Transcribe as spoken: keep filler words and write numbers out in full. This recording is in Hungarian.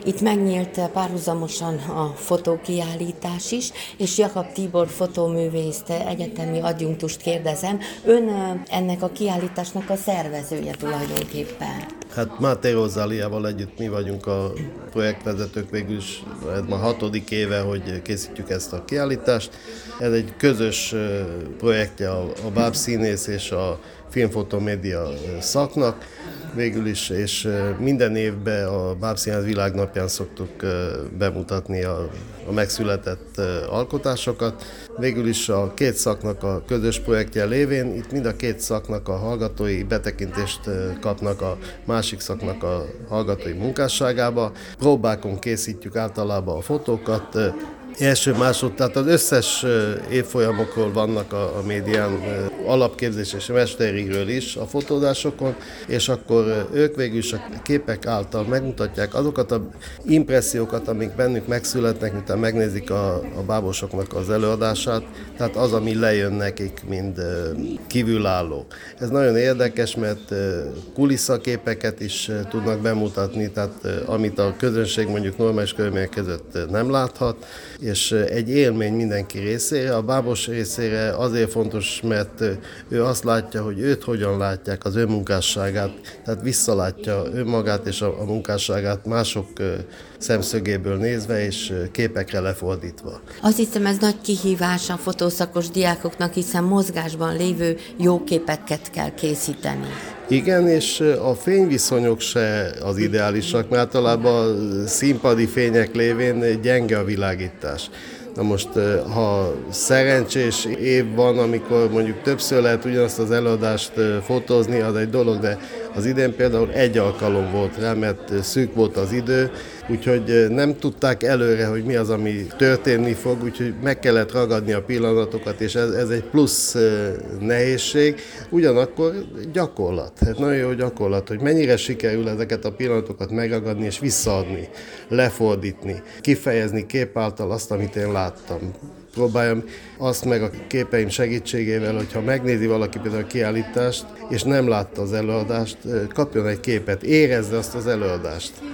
Itt megnyílt párhuzamosan a fotókiállítás is, és Jakab Tibor fotóművészt, egyetemi adjunktust kérdezem. Ön ennek a kiállításnak a szervezője tulajdonképpen. Hát Máté Rozáliával együtt mi vagyunk a projektvezetők, végül is ez már hatodik éve, hogy készítjük ezt a kiállítást. Ez egy közös projektje a bábszínész és a filmfotomédia szaknak. Végül is, és minden évben a Bábszínház világnapján szoktuk bemutatni a, a megszületett alkotásokat. Végül is a két szaknak a közös projektje lévén, itt mind a két szaknak a hallgatói betekintést kapnak a másik szaknak a hallgatói munkásságába. Próbákon készítjük általában a fotókat, első, másod, tehát az összes évfolyamokról vannak a, a médián, alapképzés és mesterigről is a fotózásokon, és akkor ők végül is a képek által megmutatják azokat az impressziókat, amik bennük megszületnek, miután megnézik a, a bábosoknak az előadását, tehát az, ami lejön nekik, mind kívülálló. Ez nagyon érdekes, mert kulisszaképeket is tudnak bemutatni, tehát amit a közönség mondjuk normális körülmények között nem láthat, és egy élmény mindenki részére. A bábos részére azért fontos, mert ő azt látja, hogy őt hogyan látják, az ő munkásságát, tehát visszalátja önmagát és a munkásságát mások szemszögéből nézve és képekre lefordítva. Azt hiszem, ez nagy kihívás a fotószakos diákoknak, hiszen mozgásban lévő jó képeket kell készíteni. Igen, és a fényviszonyok se az ideálisak, mert általában a színpadi fények lévén gyenge a világítás. Na most, ha szerencsés év van, amikor mondjuk többször lehet ugyanazt az előadást fotózni, az egy dolog, de az idén például egy alkalom volt rá, mert szűk volt az idő, úgyhogy nem tudták előre, hogy mi az, ami történni fog, úgyhogy meg kellett ragadni a pillanatokat, és ez, ez egy plusz nehézség, ugyanakkor gyakorlat. Hát nagyon jó gyakorlat, hogy mennyire sikerül ezeket a pillanatokat megragadni és visszaadni, lefordítani, kifejezni kép által azt, amit én láttam. Próbáljam azt meg a képeim segítségével, hogyha megnézi valaki például a kiállítást, és nem látta az előadást, kapjon egy képet, érezze azt az előadást.